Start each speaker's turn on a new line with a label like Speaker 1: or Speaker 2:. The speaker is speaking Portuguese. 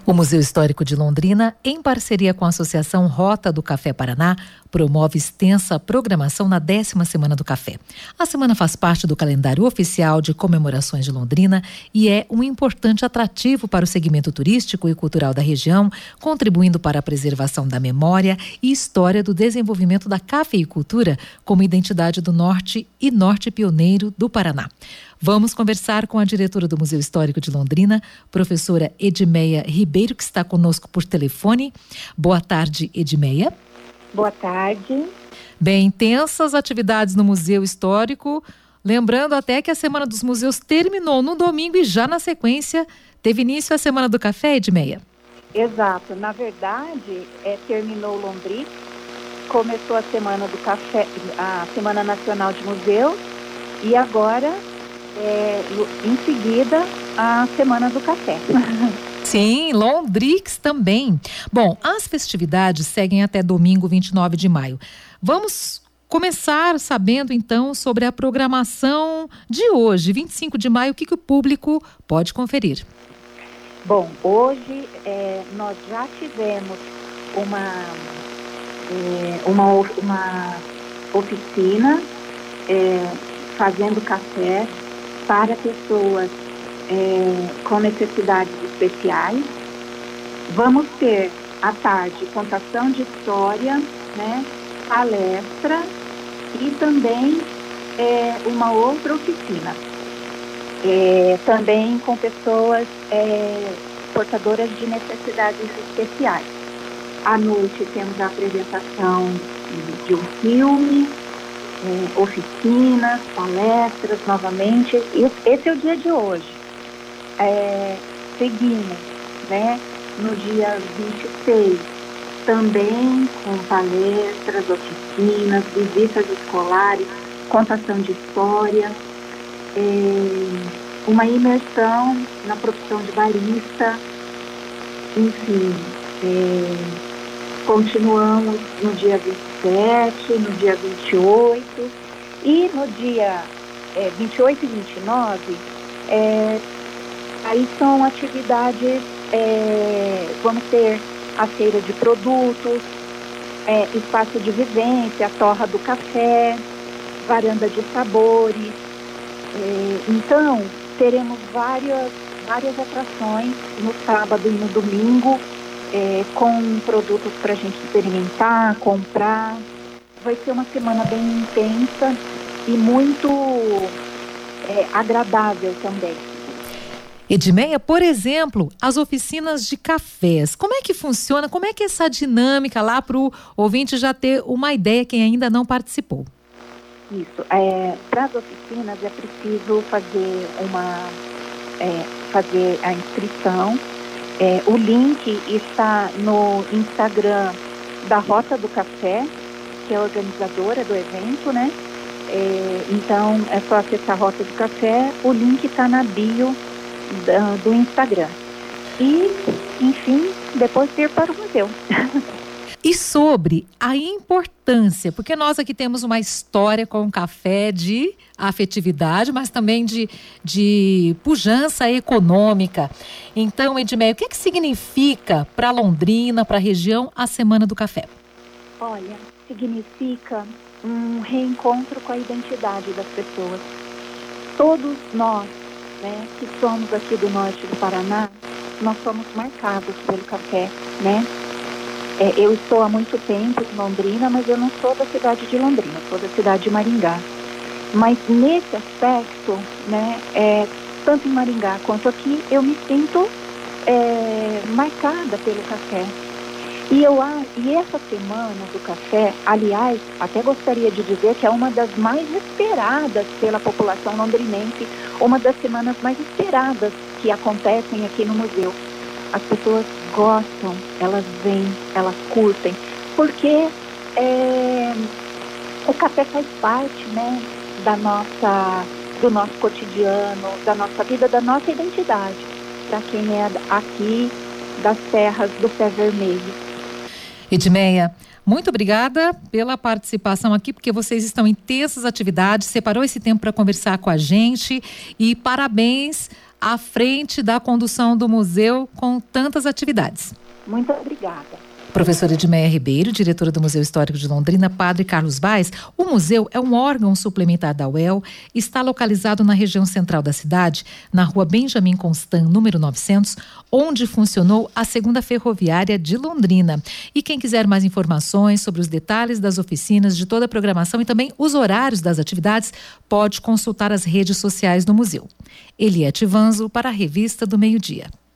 Speaker 1: O Museu Histórico de Londrina, em parceria com a Associação Rota do Café Paraná, promove extensa programação na 10ª Semana do Café. A semana faz parte do calendário oficial de comemorações de Londrina e é um importante atrativo para o segmento turístico e cultural da região, contribuindo para a preservação da memória e história do desenvolvimento da cafeicultura como identidade do norte e norte pioneiro do Paraná. Vamos conversar com a diretora do Museu Histórico de Londrina, professora Edmeia Ribeiro, que está conosco por telefone. Boa tarde, Edmeia.
Speaker 2: Boa tarde.
Speaker 1: Bem, intensas atividades no Museu Histórico. Lembrando até que a Semana dos Museus terminou no domingo e já na sequência teve início a Semana do Café, Edmeia.
Speaker 2: Exato. Na verdade, terminou Londrina, começou a Semana do Café, a Semana Nacional de Museus e agora... em seguida, a Semana do Café.
Speaker 1: Sim, Londrix também. Bom, as festividades seguem até domingo, 29 de maio. Vamos começar sabendo, então, sobre a programação de hoje, 25 de maio, o que o público pode conferir.
Speaker 2: Bom, hoje nós já tivemos uma oficina fazendo café para pessoas com necessidades especiais. Vamos ter à tarde contação de história, né, palestra e também uma outra oficina, também com pessoas portadoras de necessidades especiais. À noite temos a apresentação de um filme, oficinas, palestras novamente. Esse é o dia de hoje. Seguimos, né, no dia 26, também com palestras, oficinas, visitas escolares, contação de história, uma imersão na profissão de barista, enfim. Continuamos no dia 27, no dia 28 e no dia 28 e 29, aí são atividades, vamos ter a feira de produtos, espaço de vivência, a torra do café, varanda de sabores. Então, teremos várias atrações no sábado e no domingo, com produtos para a gente experimentar, comprar. Vai ser uma semana bem intensa e muito agradável também.
Speaker 1: Edmeia, por exemplo, as oficinas de cafés, como é que funciona? Como é que é essa dinâmica lá para o ouvinte já ter uma ideia, quem ainda não participou?
Speaker 2: Isso, para as oficinas é preciso fazer a inscrição. O link está no Instagram da Rota do Café, que é a organizadora do evento, né? Então, é só acessar a Rota do Café, o link está na bio do Instagram. E, enfim, depois ir para o museu.
Speaker 1: E sobre a importância, porque nós aqui temos uma história com o café de afetividade, mas também de pujança econômica. Então, Edmeia, o que significa para Londrina, para a região, a Semana do Café?
Speaker 2: Olha, significa um reencontro com a identidade das pessoas. Todos nós, né, que somos aqui do norte do Paraná, nós somos marcados pelo café, né? Eu estou há muito tempo em Londrina, mas eu não sou da cidade de Londrina, sou da cidade de Maringá. Mas nesse aspecto, né, tanto em Maringá quanto aqui, eu me sinto marcada pelo café. E essa semana do café, aliás, até gostaria de dizer que é uma das mais esperadas pela população londrinense, uma das semanas mais esperadas que acontecem aqui no museu. As pessoas gostam, elas vêm, elas curtem, porque o café faz parte, né, do nosso cotidiano, da nossa vida, da nossa identidade, para quem é aqui das terras do Pé Vermelho.
Speaker 1: Edmeia, muito obrigada pela participação aqui, porque vocês estão em intensas atividades, separou esse tempo para conversar com a gente e parabéns à frente da condução do museu com tantas atividades.
Speaker 2: Muito obrigada.
Speaker 1: Professora Edmeia Ribeiro, diretora do Museu Histórico de Londrina, Padre Carlos Baes, o museu é um órgão suplementar da UEL, está localizado na região central da cidade, na rua Benjamin Constant, número 900, onde funcionou a segunda ferroviária de Londrina. E quem quiser mais informações sobre os detalhes das oficinas, de toda a programação e também os horários das atividades, pode consultar as redes sociais do museu. Eliette Vanzo para a Revista do Meio-Dia.